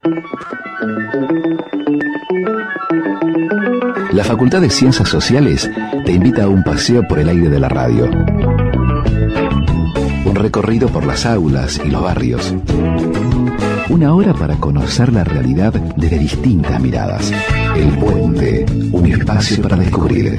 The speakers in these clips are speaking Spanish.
La Facultad de Ciencias Sociales te invita a un paseo por el aire de la radio. Un recorrido por las aulas y los barrios. Una hora para conocer la realidad desde distintas miradas. El Puente, un espacio para descubrir.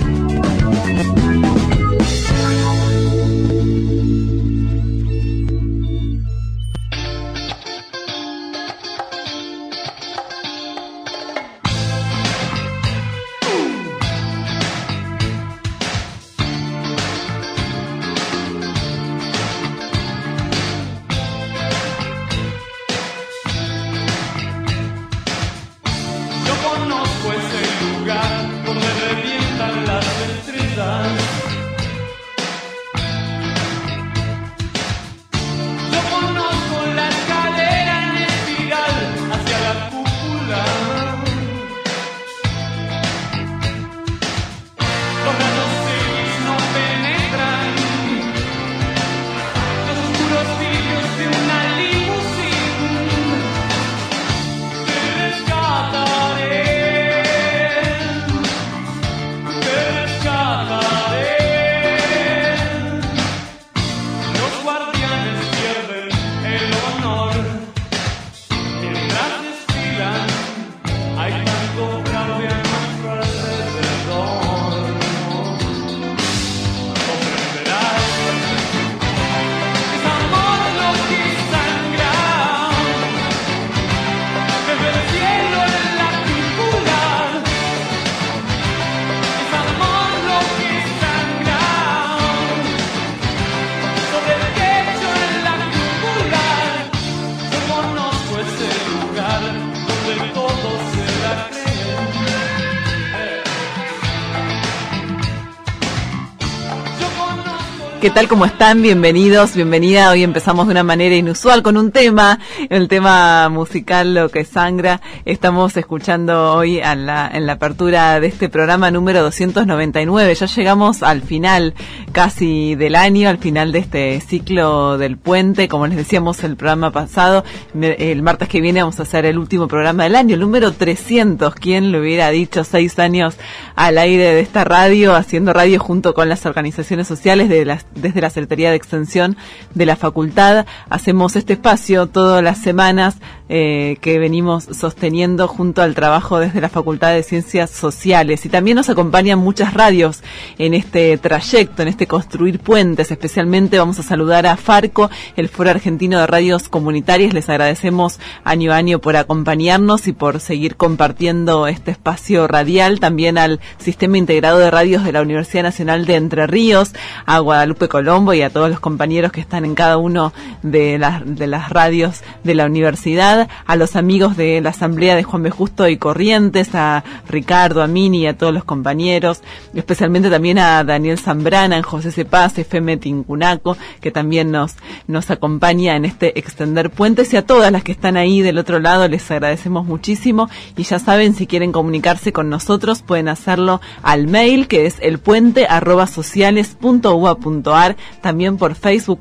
¿Qué tal? ¿Cómo están? Bienvenidos, bienvenida. Hoy empezamos de una manera inusual con un tema, el tema musical Lo que sangra. Estamos escuchando hoy en la apertura de este programa número 299. Ya llegamos al final casi del año, al final de este ciclo del puente. Como les decíamos el programa pasado, el martes que viene vamos a hacer el último programa del año, el número 300. ¿Quién lo hubiera dicho? 6 años al aire de esta radio, haciendo radio junto con las organizaciones sociales desde la Secretaría de Extensión de la Facultad. Hacemos este espacio todas las semanas que venimos sosteniendo junto al trabajo desde la Facultad de Ciencias Sociales. Y también nos acompañan muchas radios en este trayecto, en este construir puentes. Especialmente vamos a saludar a Farco, el Foro Argentino de Radios Comunitarias. Les agradecemos año a año por acompañarnos y por seguir compartiendo este espacio radial. También al Sistema Integrado de Radios de la Universidad Nacional de Entre Ríos, a Guadalupe Colombo y a todos los compañeros que están en cada uno de las radios de la universidad, a los amigos de la Asamblea de Juan B. Justo y Corrientes, a Ricardo, a Mini y a todos los compañeros, especialmente también a Daniel Zambrana en José C. Paz, FM Tincunaco, que también nos acompaña en este extender puentes, y a todas las que están ahí del otro lado les agradecemos muchísimo. Y ya saben, si quieren comunicarse con nosotros pueden hacerlo al mail, que es elpuente@sociales.ua.ar, también por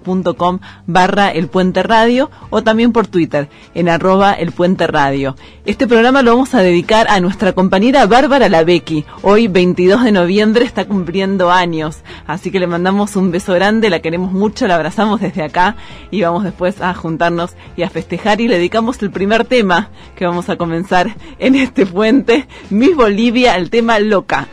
facebook.com/elpuenteradio o también por Twitter en @elpuenteradio. Este programa lo vamos a dedicar a nuestra compañera Bárbara Lavecchi. Hoy 22 de noviembre está cumpliendo años, así que le mandamos un beso grande, la queremos mucho, la abrazamos desde acá y vamos después a juntarnos y a festejar, y le dedicamos el primer tema que vamos a comenzar en este puente, Miss Bolivia, el tema Loca.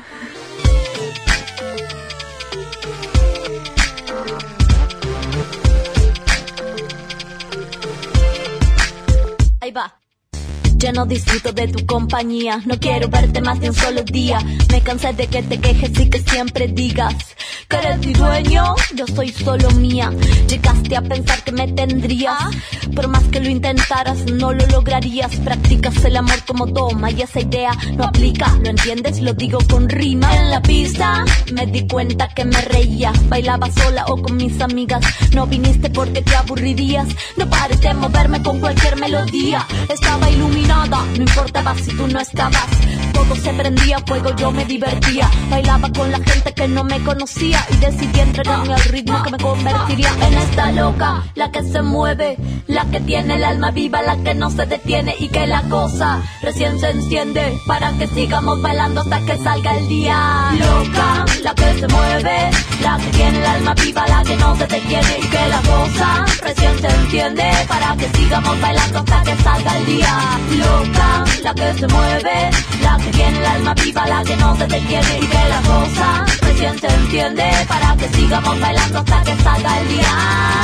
Ahí va. Ya no disfruto de tu compañía, no quiero verte más de un solo día. Me cansé de que te quejes y que siempre digas que eres mi dueño, yo soy solo mía. Llegaste a pensar que me tendrías, por más que lo intentaras no lo lograrías. Practicas el amor como toma y esa idea no aplica, ¿lo entiendes? Lo digo con rima. En la pista me di cuenta que me reía, bailaba sola o con mis amigas. No viniste porque te aburrirías, no pares de moverme con cualquier melodía. Estaba iluminada, no importaba si tú no estabas. todo se prendía fuego, yo me divertía. Bailaba con la gente que no me conocía y decidí entregarme al ritmo que me convertiría en esta loca, la que se mueve, la que tiene el alma viva, la que no se detiene y que la cosa recién se enciende para que sigamos bailando hasta que salga el día. Loca, la que se mueve, la que tiene el alma viva, la que no se detiene y que la cosa recién se enciende para que sigamos bailando hasta que salga el día. Loca, la que se mueve, la que tiene el alma viva, la que no se detiene y que la cosa recién se enciende para que sigamos bailando hasta que salga el día.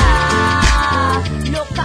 Loca.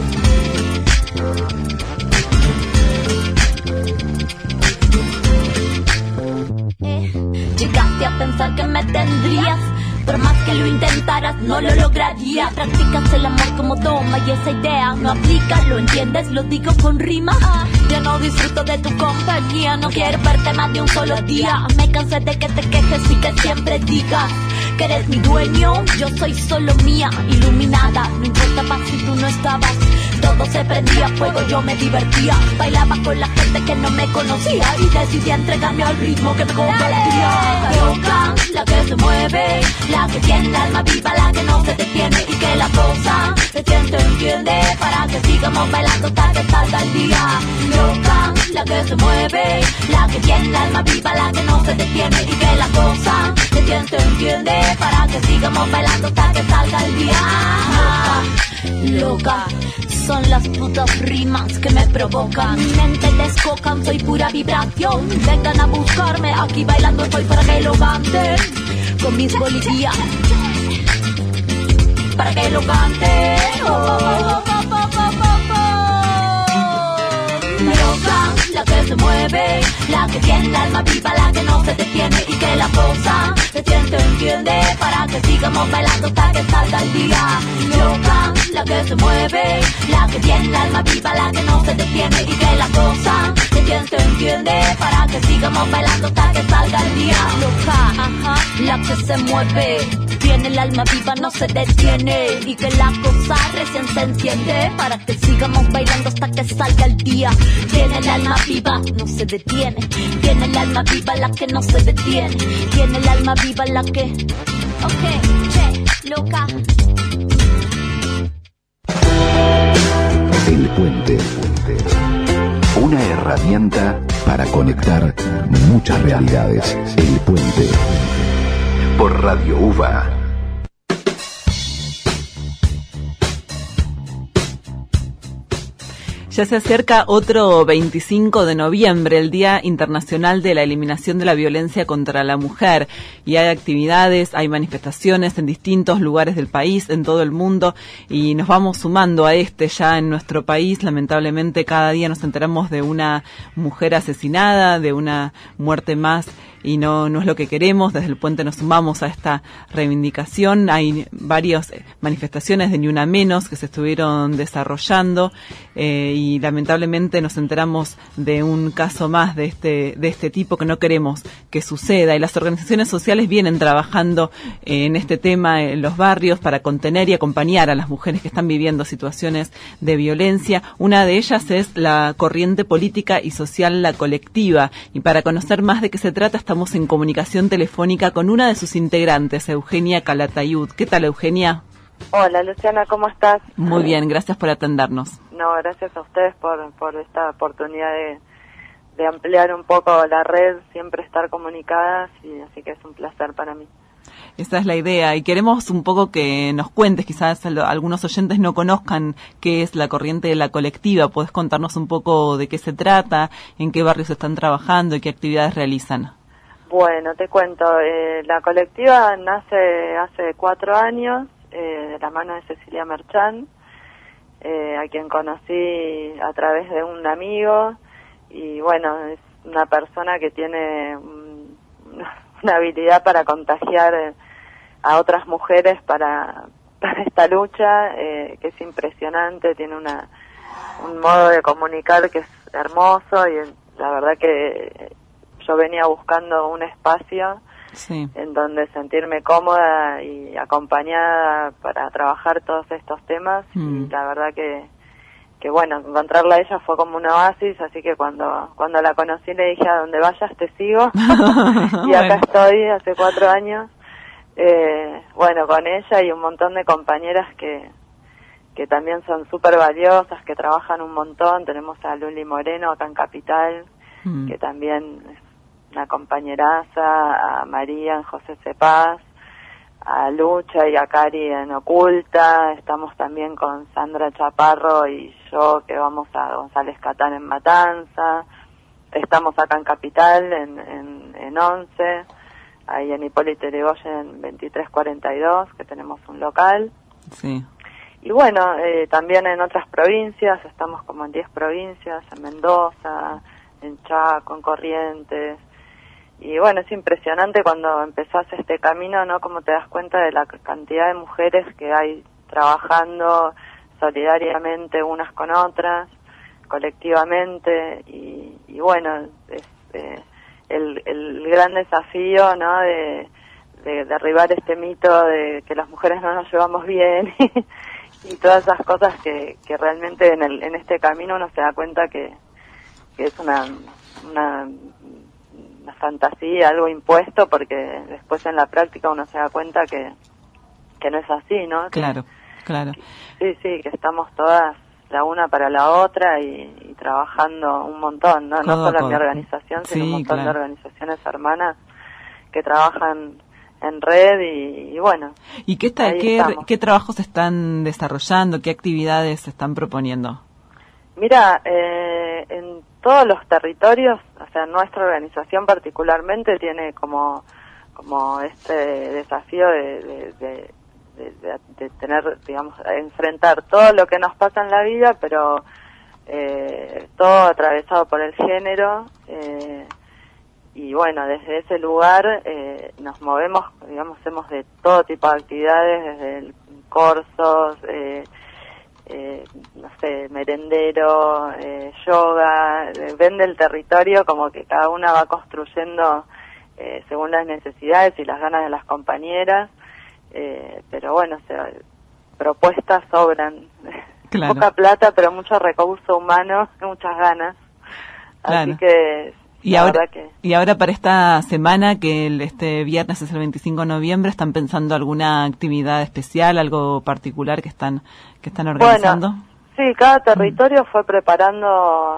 Llegaste a pensar que me tendrías, por más que lo intentaras no lo lograría. Practicas el amor como toma y esa idea no aplica, ¿lo entiendes? Lo digo con rima. Ya no disfruto de tu compañía, no quiero verte más de un solo día. Me cansé de que te quejes y que siempre digas que eres mi dueño, yo soy solo mía, iluminada, no importaba si tú no estabas. Todo se prendía fuego, yo me divertía. Bailaba con la gente que no me conocía y decidí entregarme al ritmo que me convertía. Loca, la que se mueve, la que tiene el alma viva, la que no se detiene y que la cosa recién se entiende para que sigamos bailando hasta que salga el día. Loca, la que se mueve, la que tiene el alma viva, la que no se detiene y que la cosa recién se entiende para que sigamos bailando hasta que salga el día. Loca, son las putas rimas que me provocan. Mi mente descocan, soy pura vibración. Vengan a buscarme, aquí bailando estoy para que lo canten. Con mis bolivianos, para que lo canten. Loca, la que se mueve, la que tiene el alma viva, la que no se detiene y que la cosa recién se entiende para que sigamos bailando hasta que salga el día. Loca, la que se mueve, la que tiene el alma viva, la que no se detiene y que la cosa recién se entiende para que sigamos bailando hasta que salga el día. Loca, ajá, la que se mueve, tiene el alma viva, no se detiene y que la cosa recién se enciende para que sigamos bailando hasta que salga el día. Tiene el alma viva, no se detiene. Tiene el alma viva, la que no se detiene. Tiene el alma viva, la que... Ok, che, loca. El puente. Una herramienta para conectar muchas realidades. El puente. Por Radio UVA. Ya se acerca otro 25 de noviembre, el Día Internacional de la Eliminación de la Violencia contra la Mujer. Y hay actividades, hay manifestaciones en distintos lugares del país, en todo el mundo, y nos vamos sumando a ya en nuestro país. Lamentablemente cada día nos enteramos de una mujer asesinada, de una muerte más, y no es lo que queremos. Desde el puente nos sumamos a esta reivindicación. Hay varias manifestaciones de Ni Una Menos que se estuvieron desarrollando, y lamentablemente nos enteramos de un caso más de este tipo que no queremos que suceda, y las organizaciones sociales vienen trabajando en este tema en los barrios para contener y acompañar a las mujeres que están viviendo situaciones de violencia. Una de ellas es la corriente política y social La Colectiva, y para conocer más de qué se trata estamos en comunicación telefónica con una de sus integrantes, Eugenia Calatayud. ¿Qué tal, Eugenia? Hola, Luciana, ¿cómo estás? Muy bien, gracias por atendernos. No, gracias a ustedes por esta oportunidad de ampliar un poco la red, siempre estar comunicadas, y así que es un placer para mí. Esa es la idea, y queremos un poco que nos cuentes, quizás algunos oyentes no conozcan qué es la corriente de La Colectiva. ¿Podés contarnos un poco de qué se trata, en qué barrios están trabajando y qué actividades realizan? Bueno, te cuento, La Colectiva nace hace 4 años, de la mano de Cecilia Merchán, a quien conocí a través de un amigo, y bueno, es una persona que tiene una habilidad para contagiar a otras mujeres para esta lucha, que es impresionante. Tiene un modo de comunicar que es hermoso, y la verdad que yo venía buscando un espacio en donde sentirme cómoda y acompañada para trabajar todos estos temas, y la verdad que bueno, encontrarla a ella fue como un oasis, así que cuando la conocí le dije, a donde vayas te sigo, y acá estoy hace 4 años, bueno, con ella y un montón de compañeras que también son súper valiosas, que trabajan un montón. Tenemos a Luli Moreno acá en Capital, que también es una compañeraza, a María en José Cepaz, a Lucha y a Cari en Oculta. Estamos también con Sandra Chaparro y yo, que vamos a González Catán en Matanza. Estamos acá en Capital, en 11, ahí en Hipólito Yrigoyen 2342, que tenemos un local. Sí. Y bueno, también en otras provincias, estamos como en 10 provincias, en Mendoza, en Chaco, en Corrientes. Y bueno, es impresionante cuando empezás este camino, ¿no? Como te das cuenta de la cantidad de mujeres que hay trabajando solidariamente unas con otras, colectivamente. Y bueno, es el gran desafío, ¿no? De derribar este mito de que las mujeres no nos llevamos bien y todas esas cosas que realmente en este camino uno se da cuenta que es una fantasía, algo impuesto, porque después en la práctica uno se da cuenta que no es así, ¿no? Claro. Sí, que estamos todas la una para la otra y trabajando un montón, ¿no? No solo en mi organización, sino un montón de organizaciones hermanas que trabajan en red y bueno. ¿Y qué trabajos están desarrollando? ¿Qué actividades se están proponiendo? Mira, en todos los territorios, o sea, nuestra organización particularmente tiene como este desafío de tener, digamos, enfrentar todo lo que nos pasa en la vida, pero todo atravesado por el género. Y bueno, desde ese lugar nos movemos, digamos, hacemos de todo tipo de actividades, desde cursos, no sé, merendero, yoga, depende del territorio, como que cada una va construyendo según las necesidades y las ganas de las compañeras, pero bueno, propuestas sobran. Claro. Poca plata, pero mucho recurso humano, muchas ganas. Claro. Así que... Y ahora para esta semana, que este viernes es el 25 de noviembre, ¿están pensando alguna actividad especial, algo particular que están organizando? Bueno, sí, cada territorio fue preparando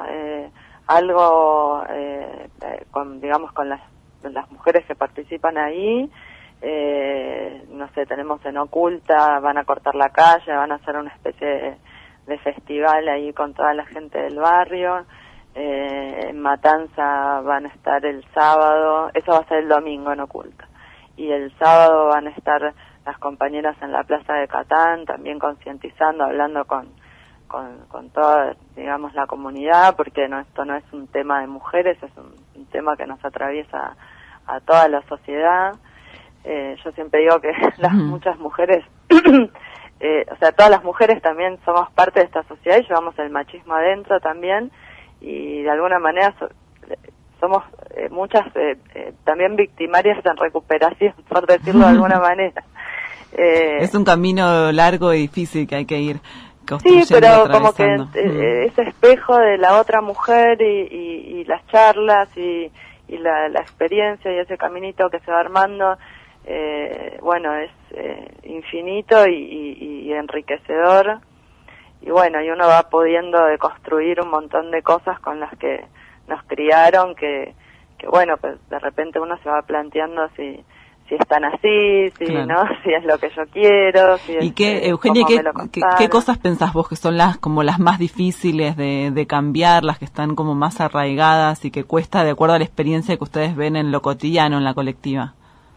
algo, con las mujeres que participan ahí. No sé, tenemos en Oculta, van a cortar la calle, van a hacer una especie de festival ahí con toda la gente del barrio. En Matanza van a estar el sábado, eso va a ser el domingo en Oculta, y el sábado van a estar las compañeras en la Plaza de Catán, también concientizando, hablando con toda, digamos, la comunidad, porque esto no es un tema de mujeres, es un tema que nos atraviesa a toda la sociedad. Yo siempre digo que muchas mujeres, o sea, todas las mujeres también somos parte de esta sociedad y llevamos el machismo adentro también, y de alguna manera somos muchas también victimarias en recuperación, por decirlo de alguna manera. Es un camino largo y difícil que hay que ir construyendo. Sí, pero como que ese espejo de la otra mujer y las charlas y la experiencia y ese caminito que se va armando, bueno, es infinito y enriquecedor. Y bueno, y uno va pudiendo deconstruir un montón de cosas con las que nos criaron, que bueno, pues de repente uno se va planteando si están así, si claro, no, si es lo que yo quiero, si ¿Y es, qué, Eugenia, qué cosas pensás vos que son las más difíciles de cambiar, las que están como más arraigadas y que cuesta, de acuerdo a la experiencia que ustedes ven en lo cotidiano, en la colectiva?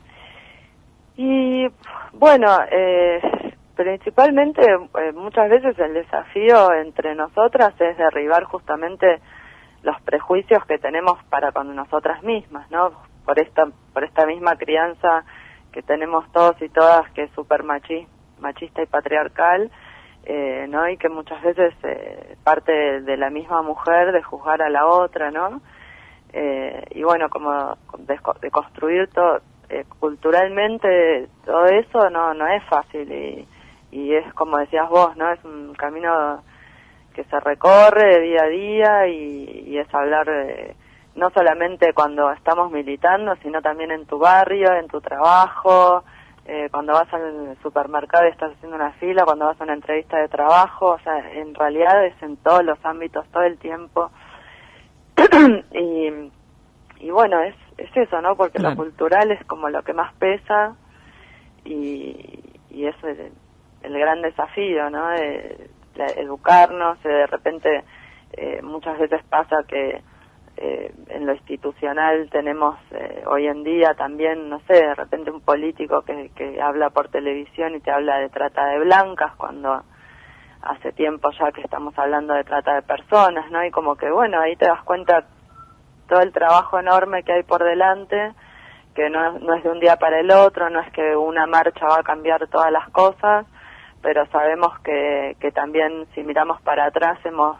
Y bueno, principalmente muchas veces el desafío entre nosotras es derribar justamente los prejuicios que tenemos para con nosotras mismas, ¿no? Por esta misma crianza que tenemos todos y todas, que es súper machista y patriarcal, ¿no? Y que muchas veces parte de la misma mujer de juzgar a la otra, ¿no? Y bueno, como de construir todo culturalmente todo eso no es fácil y es como decías vos, ¿no? Es un camino se recorre día a día y es hablar no solamente cuando estamos militando, sino también en tu barrio, en tu trabajo, cuando vas al supermercado y estás haciendo una fila, cuando vas a una entrevista de trabajo, o sea, en realidad es en todos los ámbitos, todo el tiempo. y bueno, es eso, ¿no? Porque claro, lo cultural es como lo que más pesa y es el gran desafío, ¿no? Educarnos, de repente muchas veces pasa que en lo institucional tenemos hoy en día también, no sé, de repente un político que habla por televisión y te habla de trata de blancas, cuando hace tiempo ya que estamos hablando de trata de personas, ¿no? Y como que, bueno, ahí te das cuenta todo el trabajo enorme que hay por delante, que no es de un día para el otro, no es que una marcha va a cambiar todas las cosas, pero sabemos que también si miramos para atrás hemos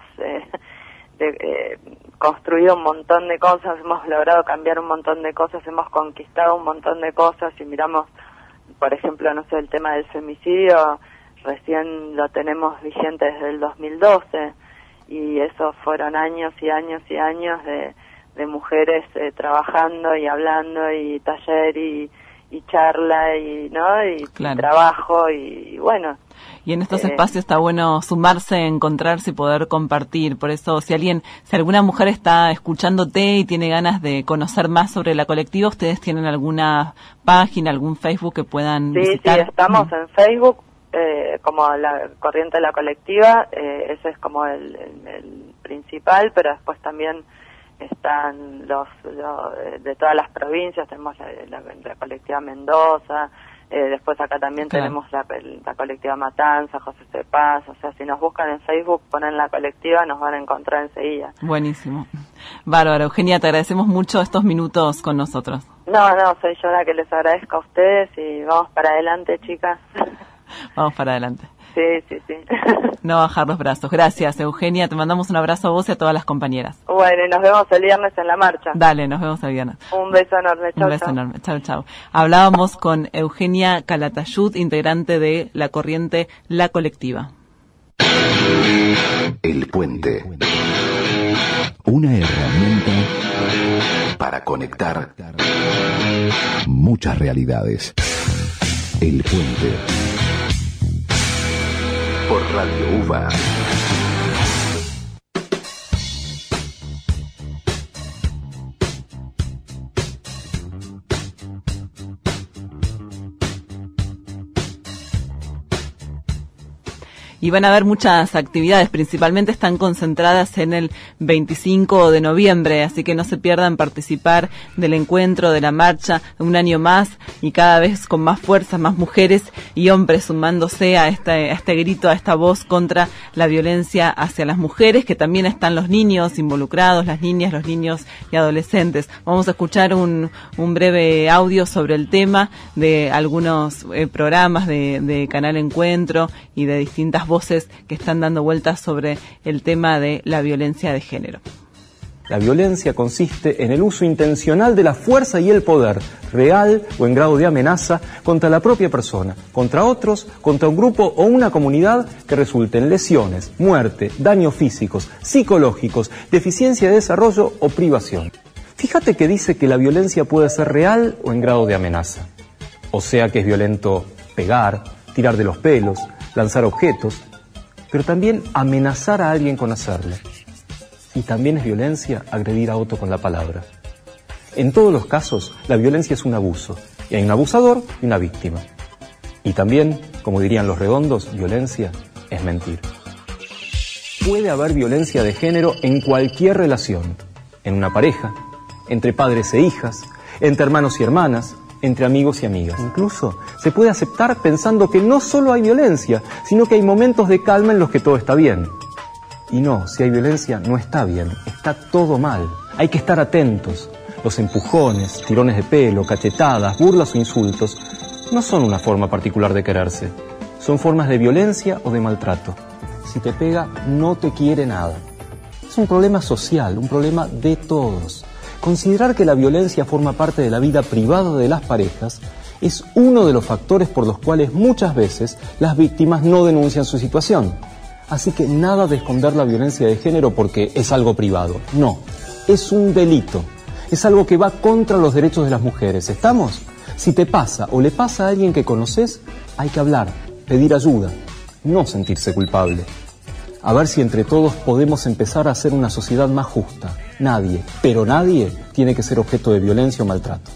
construido un montón de cosas, hemos logrado cambiar un montón de cosas, hemos conquistado un montón de cosas. Si miramos, por ejemplo, no sé, el tema del femicidio, recién lo tenemos vigente desde el 2012 y eso fueron años y años y años de mujeres trabajando y hablando y taller y charla y no y claro, trabajo y bueno. Y en estos espacios está bueno sumarse, encontrarse y poder compartir. Por eso, si alguna mujer está escuchándote y tiene ganas de conocer más sobre la colectiva, ¿ustedes tienen alguna página, algún Facebook que puedan visitar? Sí, estamos en Facebook como la Corriente de la Colectiva, ese es como el principal, pero después también están los de todas las provincias, tenemos la colectiva Mendoza, después acá también claro, tenemos la colectiva Matanza, José C. Paz, o sea, si nos buscan en Facebook, ponen la colectiva, nos van a encontrar enseguida. Buenísimo. Bárbara, Eugenia, te agradecemos mucho estos minutos con nosotros. No, soy yo la que les agradezco a ustedes y vamos para adelante, chicas. Vamos para adelante. Sí. No bajar los brazos. Gracias, Eugenia. Te mandamos un abrazo a vos y a todas las compañeras. Bueno, y nos vemos el viernes en la marcha. Dale, nos vemos el viernes. Un beso enorme. Chau, un beso enorme. Chau. Hablábamos con Eugenia Calatayud, integrante de la Corriente La Colectiva. El puente. Una herramienta para conectar muchas realidades. El puente. Por Radio UBA. Y van a haber muchas actividades, principalmente están concentradas en el 25 de noviembre, así que no se pierdan participar del encuentro, de la marcha, un año más y cada vez con más fuerza, más mujeres y hombres sumándose a este grito, a esta voz contra la violencia hacia las mujeres, que también están los niños involucrados, las niñas, los niños y adolescentes. Vamos a escuchar un breve audio sobre el tema de algunos programas de Canal Encuentro y de distintas voces que están dando vueltas sobre el tema de la violencia de género. La violencia consiste en el uso intencional de la fuerza y el poder, real o en grado de amenaza, contra la propia persona, contra otros, contra un grupo o una comunidad que resulte en lesiones, muerte, daños físicos, psicológicos, deficiencia de desarrollo o privación. Fíjate que dice que la violencia puede ser real o en grado de amenaza. O sea que es violento pegar, tirar de los pelos, lanzar objetos, pero también amenazar a alguien con hacerlo. Y también es violencia agredir a otro con la palabra. En todos los casos, la violencia es un abuso, y hay un abusador y una víctima. Y también, como dirían los redondos, violencia es mentir. Puede haber violencia de género en cualquier relación, en una pareja, entre padres e hijas, entre hermanos y hermanas, entre amigos y amigas. Incluso se puede aceptar pensando que no solo hay violencia, sino que hay momentos de calma en los que todo está bien. Y no, si hay violencia no está bien, está todo mal. Hay que estar atentos. Los empujones, tirones de pelo, cachetadas, burlas o insultos no son una forma particular de quererse. Son formas de violencia o de maltrato. Si te pega, no te quiere nada. Es un problema social, un problema de todos. Considerar que la violencia forma parte de la vida privada de las parejas es uno de los factores por los cuales muchas veces las víctimas no denuncian su situación. Así que nada de esconder la violencia de género porque es algo privado. No, es un delito. Es algo que va contra los derechos de las mujeres. ¿Estamos? Si te pasa o le pasa a alguien que conoces, hay que hablar, pedir ayuda, no sentirse culpable. A ver si entre todos podemos empezar a hacer una sociedad más justa. Nadie, pero nadie, tiene que ser objeto de violencia o maltrato.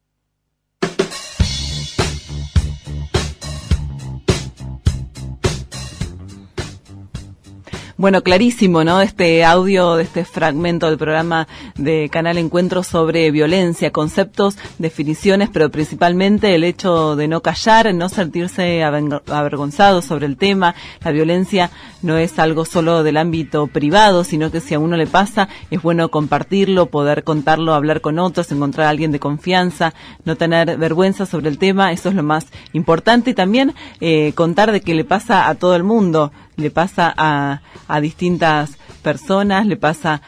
Bueno, clarísimo, ¿no? Este audio, de este fragmento del programa de Canal Encuentro sobre violencia, conceptos, definiciones, pero principalmente el hecho de no callar, no sentirse avergonzado sobre el tema. La violencia no es algo solo del ámbito privado, sino que si a uno le pasa, es bueno compartirlo, poder contarlo, hablar con otros, encontrar a alguien de confianza, no tener vergüenza sobre el tema, eso es lo más importante. Y también contar de que le pasa a todo el mundo, le pasa a distintas personas, le pasa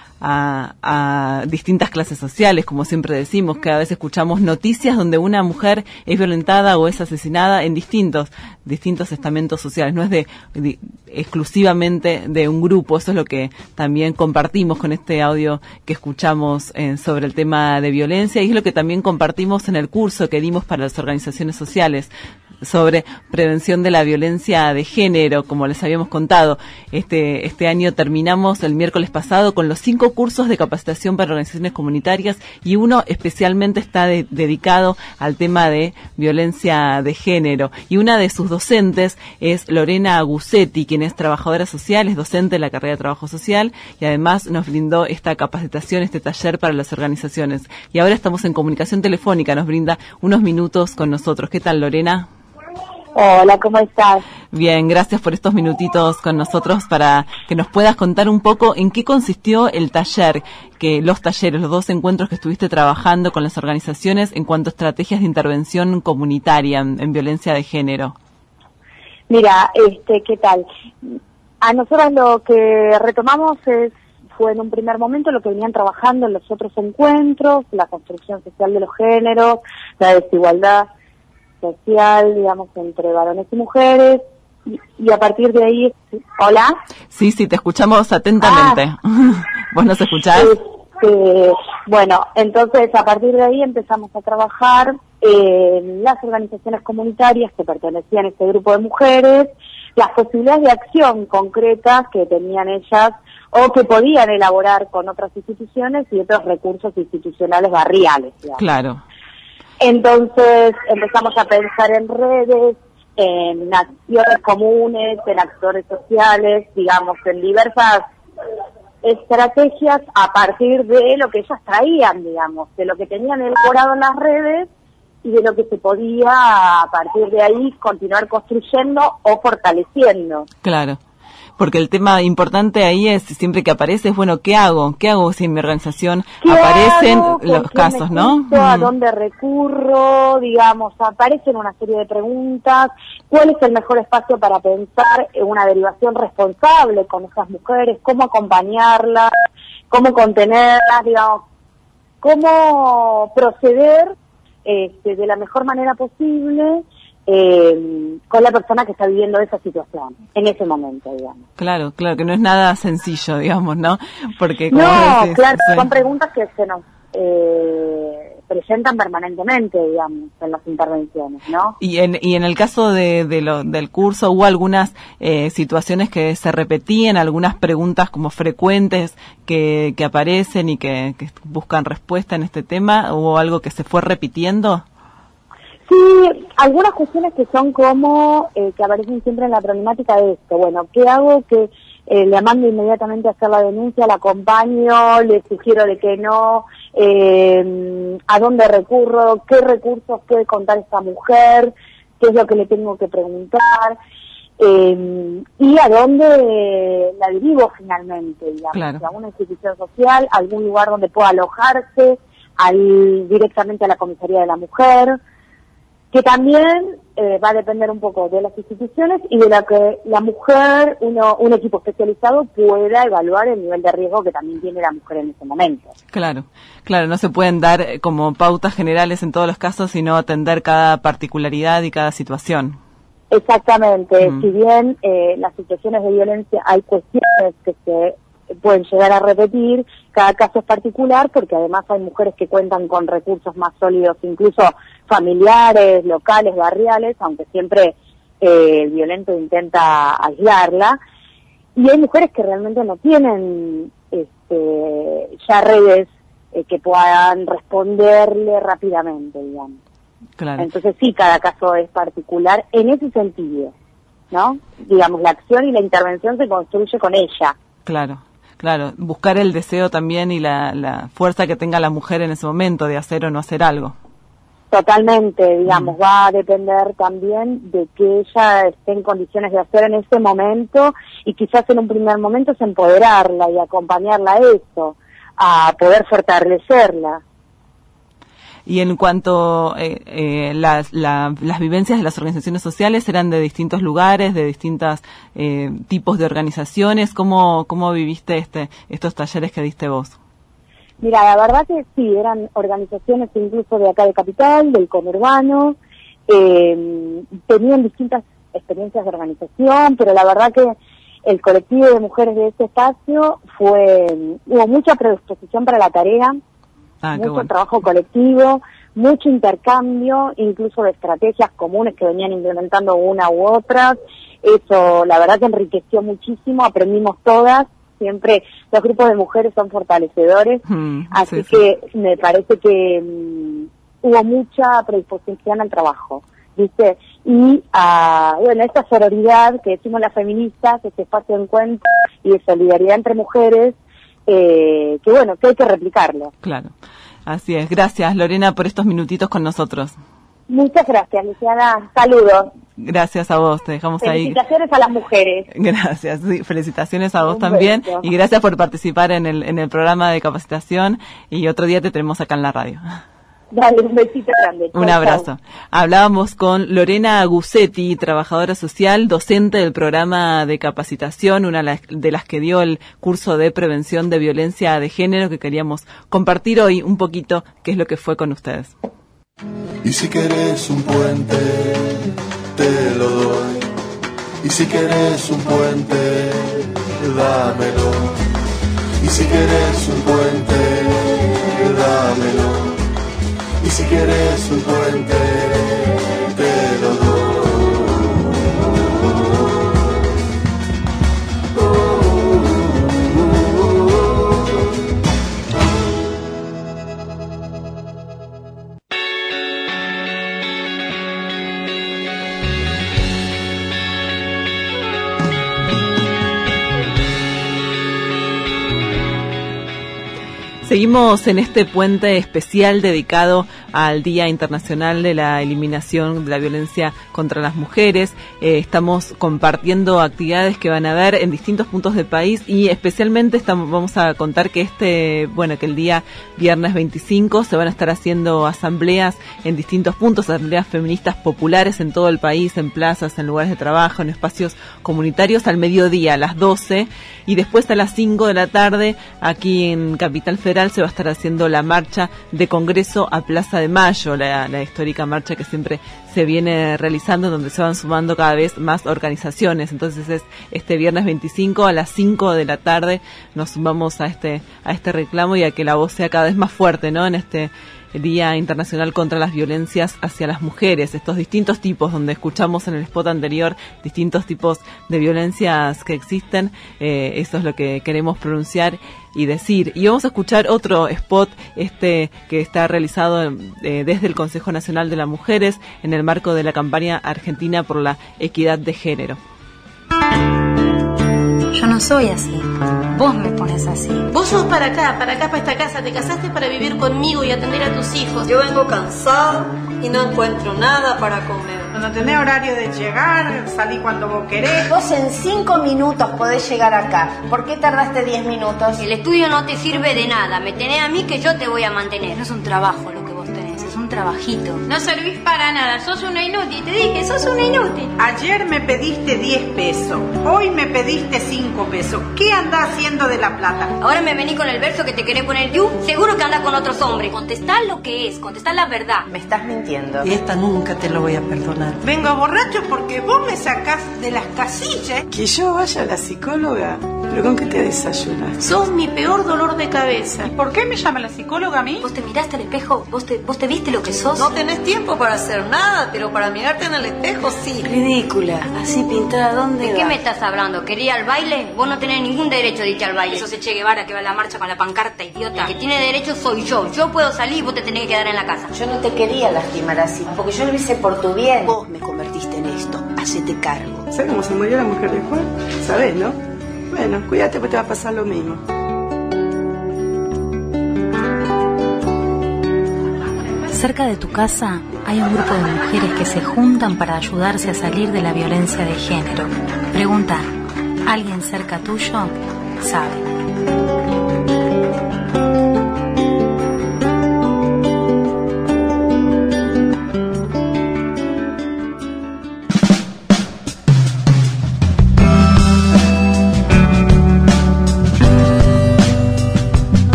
a distintas clases sociales, como siempre decimos, cada vez escuchamos noticias donde una mujer es violentada o es asesinada en distintos estamentos sociales, no es exclusivamente de un grupo. Eso es lo que también compartimos con este audio que escuchamos sobre el tema de violencia, y es lo que también compartimos en el curso que dimos para las organizaciones sociales sobre prevención de la violencia de género, como les habíamos contado. Este año terminamos el miércoles pasado con los 5 cursos de capacitación para organizaciones comunitarias, y uno especialmente está dedicado al tema de violencia de género. Y una de sus docentes es Lorena Gussetti, quien es trabajadora social, es docente de la carrera de trabajo social, y además nos brindó esta capacitación, este taller para las organizaciones. Y ahora estamos en comunicación telefónica, nos brinda unos minutos con nosotros. ¿Qué tal, Lorena? Hola, ¿cómo estás? Bien, gracias por estos minutitos con nosotros para que nos puedas contar un poco en qué consistió el taller, los 2 encuentros que estuviste trabajando con las organizaciones en cuanto a estrategias de intervención comunitaria en violencia de género. Mira, ¿qué tal? A nosotros lo que retomamos fue en un primer momento lo que venían trabajando en los otros encuentros, la construcción social de los géneros, la desigualdad social, digamos, entre varones y mujeres, y a partir de ahí... ¿Hola? Sí, te escuchamos atentamente. ¿Vos nos escuchás? Bueno, entonces a partir de ahí empezamos a trabajar en las organizaciones comunitarias que pertenecían a este grupo de mujeres, las posibilidades de acción concretas que tenían ellas o que podían elaborar con otras instituciones y otros recursos institucionales barriales, digamos. Claro. Entonces empezamos a pensar en redes, en acciones comunes, en actores sociales, digamos, en diversas estrategias a partir de lo que ellas traían, digamos, de lo que tenían elaborado en las redes y de lo que se podía a partir de ahí continuar construyendo o fortaleciendo. Claro. Porque el tema importante ahí es, siempre que aparece, es, bueno, ¿qué hago? ¿Qué hago si en mi organización aparecen los casos, no? ¿A dónde recurro? Digamos, aparecen una serie de preguntas. ¿Cuál es el mejor espacio para pensar en una derivación responsable con esas mujeres? ¿Cómo acompañarlas? ¿Cómo contenerlas? Digamos, ¿cómo proceder de la mejor manera posible con la persona que está viviendo esa situación en ese momento, digamos? Claro, que no es nada sencillo, digamos, ¿no? Porque como decís, claro, son preguntas que se nos presentan permanentemente, digamos, en las intervenciones, ¿no? Y en el caso del curso, ¿hubo algunas situaciones que se repetían, algunas preguntas como frecuentes que aparecen y que buscan respuesta en este tema? ¿Hubo algo que se fue repitiendo? Sí, algunas cuestiones que son como, que aparecen siempre en la problemática de esto. Bueno, ¿qué hago? Que le mando inmediatamente a hacer la denuncia, la acompaño, le sugiero de que no, a dónde recurro, qué recursos puede contar esta mujer, qué es lo que le tengo que preguntar, y a dónde la derivo finalmente, digamos, claro. A una institución social, algún lugar donde pueda alojarse, directamente a la comisaría de la mujer, que también va a depender un poco de las instituciones y de la que la mujer, un equipo especializado pueda evaluar el nivel de riesgo que también tiene la mujer en ese momento. Claro, no se pueden dar como pautas generales en todos los casos, sino atender cada particularidad y cada situación. Exactamente, si bien las situaciones de violencia hay cuestiones que se pueden llegar a repetir, cada caso es particular porque además hay mujeres que cuentan con recursos más sólidos, incluso familiares, locales, barriales, aunque siempre el violento intenta aislarla, y hay mujeres que realmente no tienen ya redes que puedan responderle rápidamente, digamos. Claro. Entonces sí, cada caso es particular en ese sentido, ¿no? Digamos, la acción y la intervención se construye con ella. Claro, buscar el deseo también y la fuerza que tenga la mujer en ese momento de hacer o no hacer algo. Totalmente, digamos, va a depender también de que ella esté en condiciones de hacer en ese momento, y quizás en un primer momento es empoderarla y acompañarla a eso, a poder fortalecerla. Y en cuanto las vivencias de las organizaciones sociales eran de distintos lugares, de distintos tipos de organizaciones, ¿cómo viviste estos talleres que diste vos? Mira, la verdad que sí, eran organizaciones incluso de acá de Capital, del conurbano, tenían distintas experiencias de organización, pero la verdad que el colectivo de mujeres de ese espacio hubo mucha predisposición para la tarea, mucho trabajo colectivo, mucho intercambio, incluso de estrategias comunes que venían implementando una u otra. Eso, la verdad que enriqueció muchísimo, aprendimos todas. Siempre los grupos de mujeres son fortalecedores, así que me parece que hubo mucha predisposición al trabajo, ¿viste? Y bueno, esta sororidad que decimos las feministas, este espacio de encuentro y de solidaridad entre mujeres, que bueno, que hay que replicarlo. Claro, así es. Gracias, Lorena, por estos minutitos con nosotros. Muchas gracias, Luciana. Saludos. Gracias a vos, te dejamos ahí. Felicitaciones a las mujeres. Gracias, sí, felicitaciones a vos también. Y gracias por participar en el programa de capacitación, y otro día te tenemos acá en la radio. Dale, un besito grande. Un abrazo. Hablábamos con Lorena Guzzetti, trabajadora social, docente del programa de capacitación, una de las que dio el curso de prevención de violencia de género, que queríamos compartir hoy un poquito qué es lo que fue con ustedes. Y si querés un puente, te lo doy. Y si querés un puente, dámelo. Y si querés un puente, dámelo. Y si querés un puente, te lo doy. Seguimos en este puente especial dedicado al Día Internacional de la Eliminación de la Violencia contra las Mujeres. Estamos compartiendo actividades que van a haber en distintos puntos del país, y especialmente vamos a contar que que el día viernes 25 se van a estar haciendo asambleas en distintos puntos, asambleas feministas populares en todo el país, en plazas, en lugares de trabajo, en espacios comunitarios, al mediodía, a las 12, y después a las 5 de la tarde, aquí en Capital Federal, se va a estar haciendo la marcha de Congreso a Plaza de Mayo, la histórica marcha que siempre se viene realizando, donde se van sumando cada vez más organizaciones. Entonces es este viernes 25 a las 5 de la tarde, nos sumamos a este reclamo y a que la voz sea cada vez más fuerte, ¿no? En este Día Internacional contra las Violencias hacia las Mujeres, estos distintos tipos, donde escuchamos en el spot anterior distintos tipos de violencias que existen. Eso es lo que queremos pronunciar y decir. Y vamos a escuchar otro spot que está realizado desde el Consejo Nacional de las Mujeres en el marco de la campaña argentina por la equidad de género. Yo no soy así. Vos me pones así. Vos sos para acá, para esta casa. Te casaste para vivir conmigo y atender a tus hijos. Yo vengo cansada y no encuentro nada para comer. Cuando tenés horario de llegar, salí cuando vos querés. Vos en 5 minutos podés llegar acá. ¿Por qué tardaste 10 minutos? El estudio no te sirve de nada. Me tenés a mí que yo te voy a mantener. No es un trabajo lo que vos tenés, es un trabajito. No servís para nada, sos una inútil. Te dije, sos una inútil. Ayer me pediste 10 pesos, hoy me pediste 5 pesos. ¿Qué andás haciendo de la plata? Ahora me vení con el verso que te querés poner you. Seguro que andás con otros hombres. Contestá lo que es, contestá la verdad. Me estás mintiendo. Y esta nunca te lo voy a perdonar. Vengo borracho porque vos me sacás de las casillas. Que yo vaya a la psicóloga. ¿Pero con qué te desayunas? Sos mi peor dolor de cabeza. ¿Y por qué me llama la psicóloga a mí? ¿Vos te miraste al espejo? ¿Vos te viste lo que sos? No tenés tiempo para hacer nada, pero para mirarte en el espejo sí. Ridícula, así pintada, ¿dónde ¿De va? qué me estás hablando? ¿Quería al baile? Vos no tenés ningún derecho de irte al baile. Sos el Che Guevara que va a la marcha con la pancarta, idiota. El que tiene derecho soy yo. Yo puedo salir y vos te tenés que quedar en la casa. Yo no te quería lastimar así, porque yo lo hice por tu bien. Vos me convertiste en esto, hacete cargo. ¿Sabes cómo se murió la mujer de Juan? ¿Sabés, no? Bueno, cuídate porque te va a pasar lo mismo. Cerca de tu casa hay un grupo de mujeres que se juntan para ayudarse a salir de la violencia de género. Pregunta, ¿alguien cerca tuyo sabe?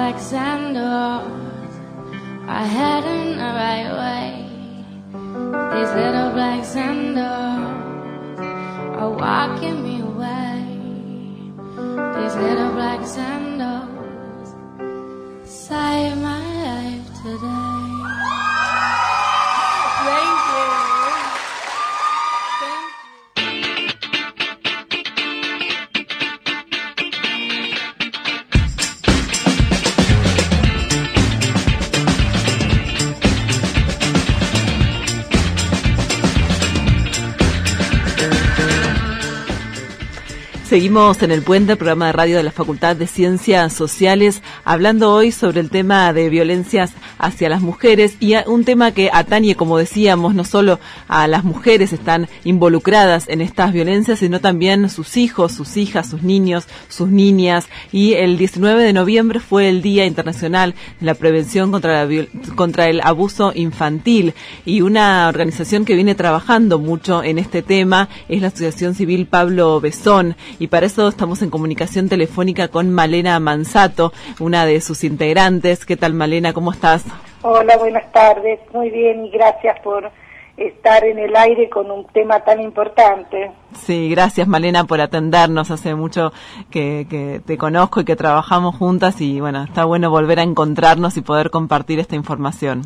black sandals are heading the right way. These little black sandals are walking me away. These little black sandals save my life today. Thank you. Seguimos en El Puente, programa de radio de la Facultad de Ciencias Sociales, hablando hoy sobre el tema de violencias hacia las mujeres y un tema que atañe, como decíamos, no solo a las mujeres están involucradas en estas violencias, sino también sus hijos, sus hijas, sus niños, sus niñas. Y el 19 de noviembre fue el Día Internacional de la Prevención contra el Abuso Infantil, y una organización que viene trabajando mucho en este tema es la Asociación Civil Pablo Besón. Y para eso estamos en comunicación telefónica con Malena Mansato, una de sus integrantes. ¿Qué tal, Malena? ¿Cómo estás? Hola, buenas tardes. Muy bien, y gracias por estar en el aire con un tema tan importante. Sí, gracias, Malena, por atendernos. Hace mucho que te conozco y que trabajamos juntas, y bueno, está bueno volver a encontrarnos y poder compartir esta información.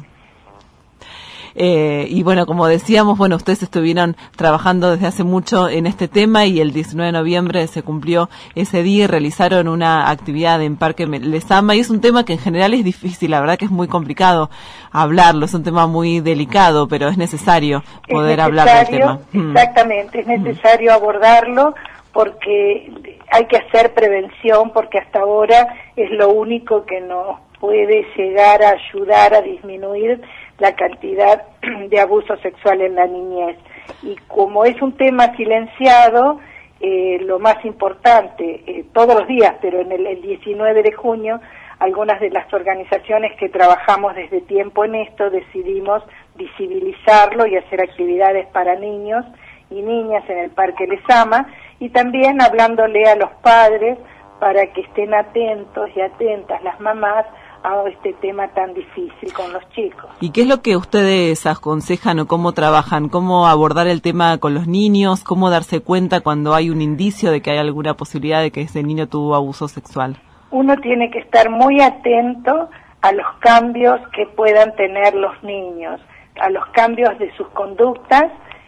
Y bueno, como decíamos, bueno, ustedes estuvieron trabajando desde hace mucho en este tema, y el 19 de noviembre se cumplió ese día y realizaron una actividad en Parque Lezama, y es un tema que en general es difícil, la verdad que es muy complicado hablarlo, es un tema muy delicado, pero es necesario poder hablar del tema. Exactamente, es necesario abordarlo porque hay que hacer prevención, porque hasta ahora es lo único que nos puede llegar a ayudar a disminuir la cantidad de abuso sexual en la niñez. Y como es un tema silenciado, lo más importante, todos los días, pero en el 19 de junio, algunas de las organizaciones que trabajamos desde tiempo en esto decidimos visibilizarlo y hacer actividades para niños y niñas en el Parque Lezama, y también hablándole a los padres para que estén atentos y atentas las mamás a este tema tan difícil con los chicos. ¿Y qué es lo que ustedes aconsejan o cómo trabajan? ¿Cómo abordar el tema con los niños? ¿Cómo darse cuenta cuando hay un indicio de que hay alguna posibilidad de que ese niño tuvo abuso sexual? Uno tiene que estar muy atento a los cambios que puedan tener los niños, a los cambios de sus conductas.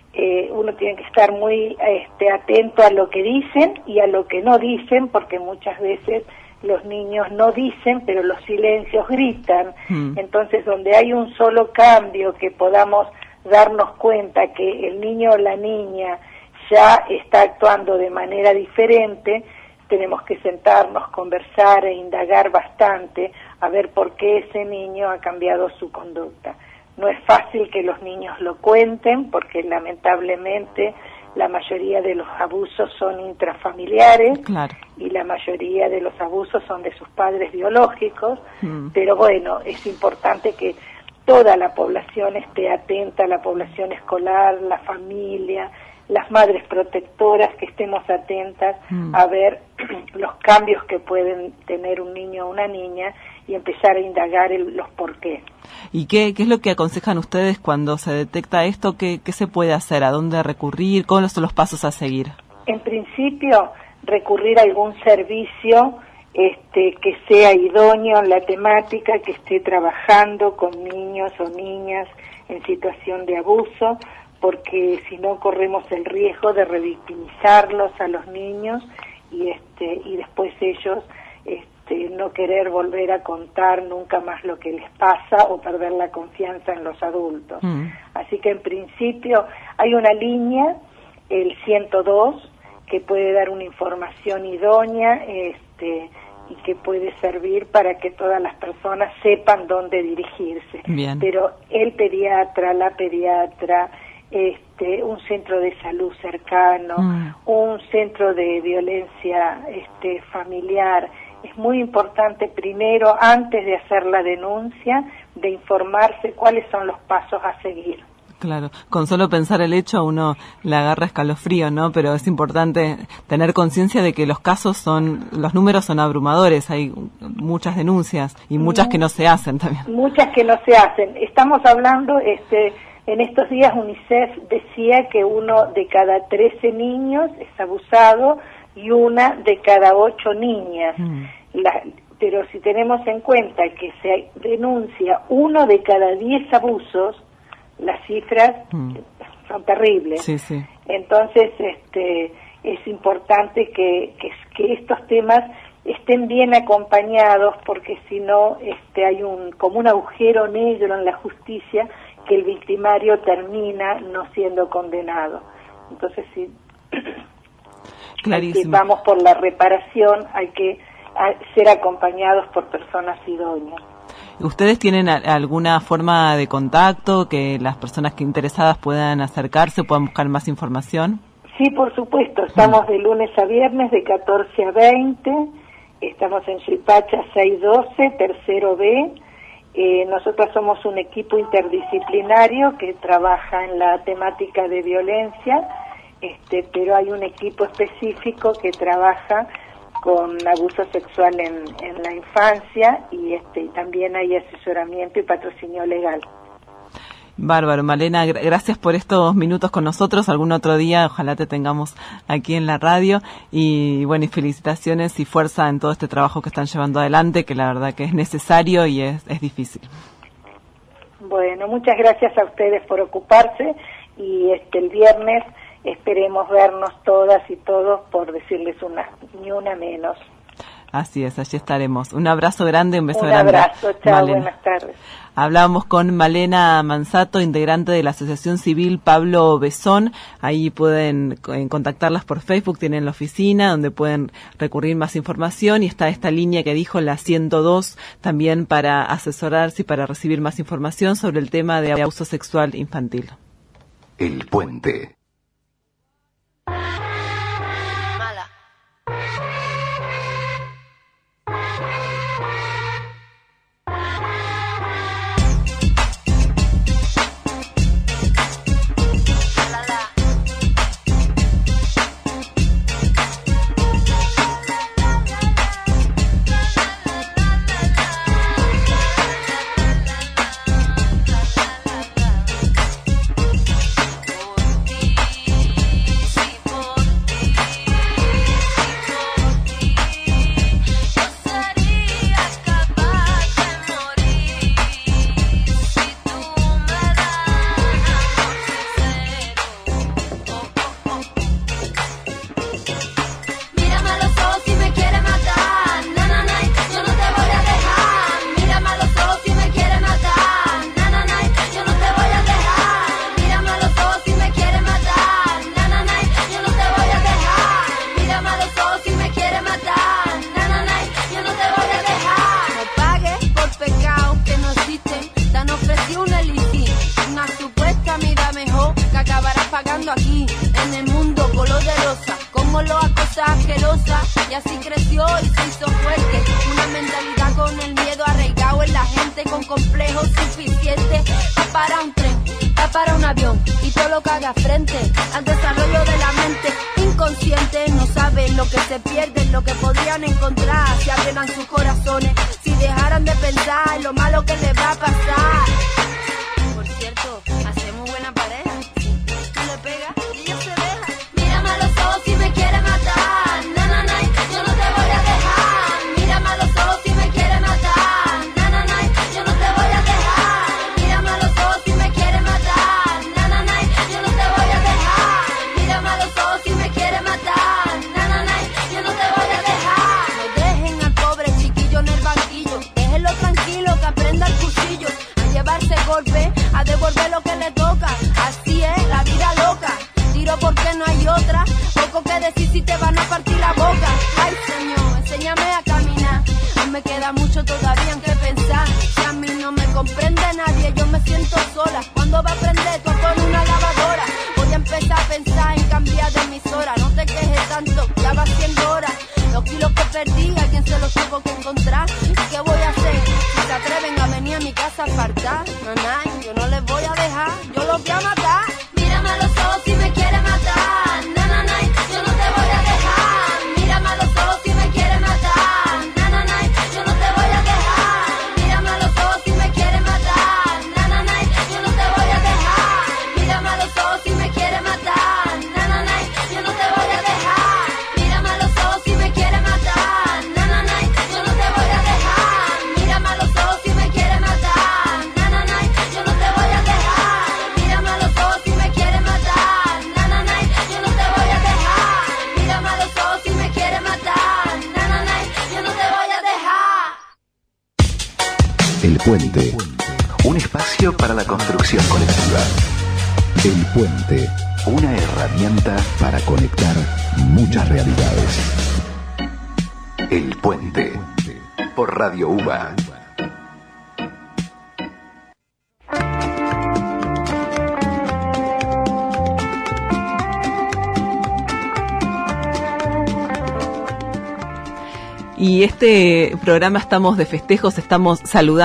Uno tiene que estar muy atento a lo que dicen y a lo que no dicen, porque muchas veces los niños no dicen, pero los silencios gritan. Entonces, donde hay un solo cambio que podamos darnos cuenta que el niño o la niña ya está actuando de manera diferente, tenemos que sentarnos, conversar e indagar bastante a ver por qué ese niño ha cambiado su conducta. No es fácil que los niños lo cuenten, porque lamentablemente la mayoría de los abusos son intrafamiliares, claro, y la mayoría de los abusos son de sus padres biológicos, pero bueno, es importante que toda la población esté atenta, la población escolar, la familia, las madres protectoras, que estemos atentas a ver los cambios que pueden tener un niño o una niña y empezar a indagar los por qué. ¿Y qué es lo que aconsejan ustedes cuando se detecta esto? ¿Qué se puede hacer? ¿A dónde recurrir? ¿Cuáles son los pasos a seguir? En principio, recurrir a algún servicio que sea idóneo en la temática, que esté trabajando con niños o niñas en situación de abuso, porque si no corremos el riesgo de revictimizarlos a los niños y después ellos no querer volver a contar nunca más lo que les pasa o perder la confianza en los adultos. Así que en principio hay una línea, el 102, que puede dar una información idónea y que puede servir para que todas las personas sepan dónde dirigirse. Bien. Pero el pediatra, la pediatra, un centro de salud cercano, un centro de violencia familiar. Es muy importante primero, antes de hacer la denuncia, de informarse cuáles son los pasos a seguir. Claro, con solo pensar el hecho a uno le agarra escalofrío, ¿no? Pero es importante tener conciencia de que los números son abrumadores, hay muchas denuncias y muchas que no se hacen también. Muchas que no se hacen. Estamos hablando, en estos días UNICEF decía que 1 de cada 13 niños es abusado y 1 de cada 8 niñas. Pero si tenemos en cuenta que se denuncia 1 de cada 10 abusos, las cifras son terribles. Sí, sí. Entonces, es importante que estos temas estén bien acompañados, porque si no, hay como un agujero negro en la justicia, que el victimario termina no siendo condenado. Entonces, si vamos por la reparación, hay que ser acompañados por personas idóneas. ¿Ustedes tienen alguna forma de contacto que las personas que interesadas puedan acercarse, puedan buscar más información? Sí, por supuesto. Estamos de lunes a viernes de 14 a 20. Estamos en Suipacha 612, tercero B. Nosotros somos un equipo interdisciplinario que trabaja en la temática de violencia, pero hay un equipo específico que trabaja con abuso sexual en la infancia y también hay asesoramiento y patrocinio legal. Bárbaro, Malena, gracias por estos minutos con nosotros. Algún otro día ojalá te tengamos aquí en la radio y bueno, y felicitaciones y fuerza en todo este trabajo que están llevando adelante, que la verdad que es necesario y es difícil. Bueno, muchas gracias a ustedes por ocuparse y el viernes esperemos vernos todas y todos, por decirles ni una menos. Así es, allí estaremos. Un abrazo grande, un beso grande. Un abrazo, chao, Malena. Buenas tardes. Hablábamos con Malena Mansato, integrante de la Asociación Civil Pablo Besón. Ahí pueden contactarlas por Facebook, tienen la oficina donde pueden recurrir más información y está esta línea que dijo, la 102, también para asesorarse y para recibir más información sobre el tema de abuso sexual infantil. El Puente. Aquí en el mundo color de rosa, como lo acosa asquerosa, y así creció y se hizo fuerte. Una mentalidad con el miedo arraigado en la gente, con complejos suficientes para un tren, para un avión y todo lo que haga frente al desarrollo de la mente inconsciente. No saben lo que se pierden, lo que podrían encontrar si abrieran sus corazones, si dejaran de pensar en lo malo que les va a pasar. Por cierto, hacemos buena pareja. Pega y ella se deja. Mírame a los ojos si me quiere matar. Na, na, na, yo no te voy a dejar. Mírame a los ojos si me quiere matar. Na, na, na, yo no te voy a dejar. Mírame a los ojos si me quiere matar. Na, na, na, yo no te voy a dejar. Mírame a los ojos si me quiere matar. Na, na, na, yo no te voy a dejar. No dejen al pobre chiquillo en el banquillo. Déjenlo tranquilo que aprenda el cuchillo. A llevarse golpe, a devolver lo que le toca. Así es la vida loca. Tiro porque no hay otra. Poco que decir si te van a partir la boca. Ay, Señor, enséñame a caminar. No me queda mucho todavía en qué pensar. Si a mí no me comprende nadie, yo me siento sola. ¿Cuándo va a aprender tú con una lavadora? Voy a empezar a pensar en cambiar de emisora. No te quejes tanto, ya va siendo hora. Los kilos que perdí, a quien se los tuvo que encontrar. ¿Y qué voy a hacer? Si se atreven a venir a mi casa a faltar, yo no les voy a dejar. Yo los voy a matar. Puente, un espacio para la construcción colectiva. El Puente, una herramienta para conectar muchas realidades. El Puente, por Radio UBA. Y este programa estamos de festejos, empezamos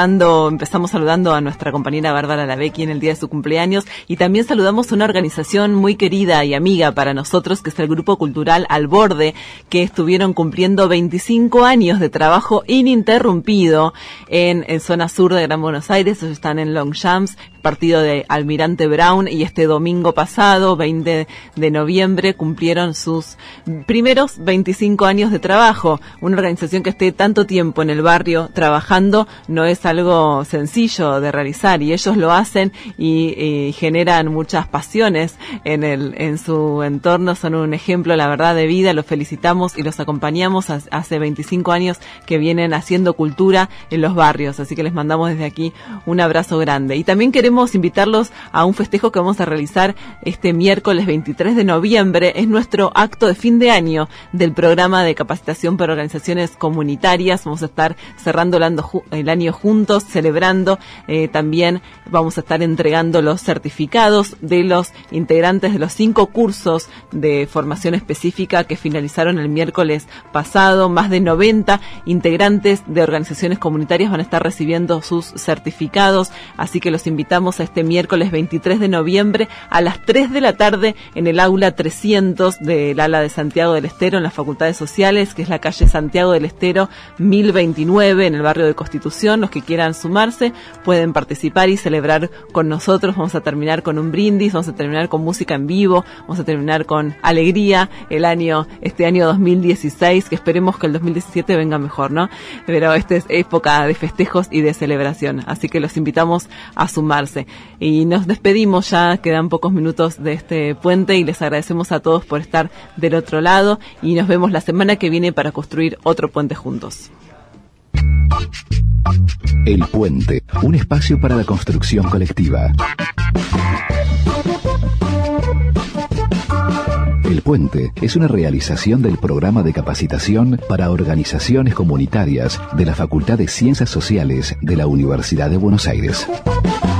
saludando a nuestra compañera Bárbara Lavecchi en el día de su cumpleaños, y también saludamos a una organización muy querida y amiga para nosotros, que es el Grupo Cultural Al Borde, que estuvieron cumpliendo 25 años de trabajo ininterrumpido en zona sur de Gran Buenos Aires. Ellos están en Longchamps, partido de Almirante Brown, y este domingo pasado, 20 de noviembre, cumplieron sus primeros 25 años de trabajo. Una organización que esté tanto tiempo en el barrio trabajando no es algo sencillo de realizar, y ellos lo hacen y generan muchas pasiones en su entorno. Son un ejemplo, la verdad, de vida. Los felicitamos y los acompañamos hace 25 años que vienen haciendo cultura en los barrios, así que les mandamos desde aquí un abrazo grande. Y también queremos invitarlos a un festejo que vamos a realizar este miércoles 23 de noviembre. Es nuestro acto de fin de año del programa de capacitación para organizaciones comunitarias. Vamos a estar cerrando el año juntos, celebrando. También vamos a estar entregando los certificados de los integrantes de los 5 cursos de formación específica que finalizaron el miércoles pasado. Más de 90 integrantes de organizaciones comunitarias van a estar recibiendo sus certificados, así que los invitamos a este miércoles 23 de noviembre a las 3 de la tarde en el aula 300 del ala de Santiago del Estero, en las Facultades Sociales, que es la calle Santiago del Estero 1029, en el barrio de Constitución. Los que quieran sumarse pueden participar y celebrar con nosotros. Vamos a terminar con un brindis, vamos a terminar con música en vivo, vamos a terminar con alegría este año 2016, que esperemos que el 2017 venga mejor, ¿no? Pero esta es época de festejos y de celebración, así que los invitamos a sumarse. Y nos despedimos, ya quedan pocos minutos de este puente, y les agradecemos a todos por estar del otro lado, y nos vemos la semana que viene para construir otro puente juntos. El Puente, un espacio para la construcción colectiva. El Puente es una realización del programa de capacitación para organizaciones comunitarias de la Facultad de Ciencias Sociales de la Universidad de Buenos Aires.